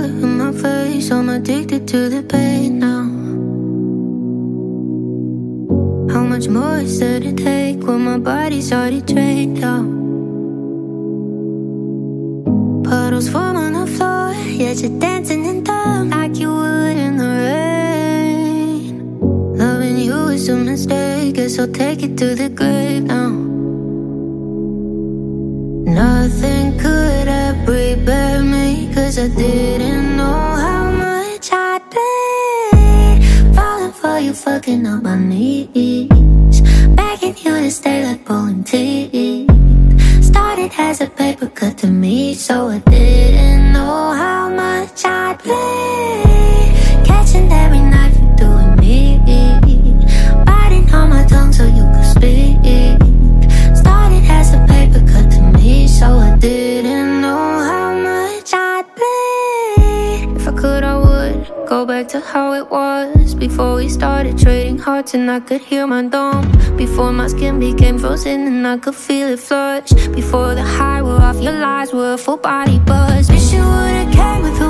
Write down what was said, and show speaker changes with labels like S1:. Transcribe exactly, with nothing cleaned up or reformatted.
S1: color in my face, I'm addicted to the pain now. How much more is there to take when my body's already drained out? Puddles form on the floor, yet you're dancing in them like you would in the rain. Loving you is a mistake, guess I'll take it to the grave now. Nothing could have prepared me, cause I didn't know how much I'd bleed. Falling for you, fucking up my knees, begging you to stay like pulling teeth. Started as a paper cut to me, so I didn't know how much I'd bleed. Catching every knife you doing me, biting on my tongue so you could speak. Started as a paper cut to me, so I didn't know how much I'd bleed. If I could, I would go back to how it was before we started trading hearts and I could hear my dome. Before my skin became frozen and I could feel it flush. Before the high were off, your lies were a full body buzz. Wish you would've came with who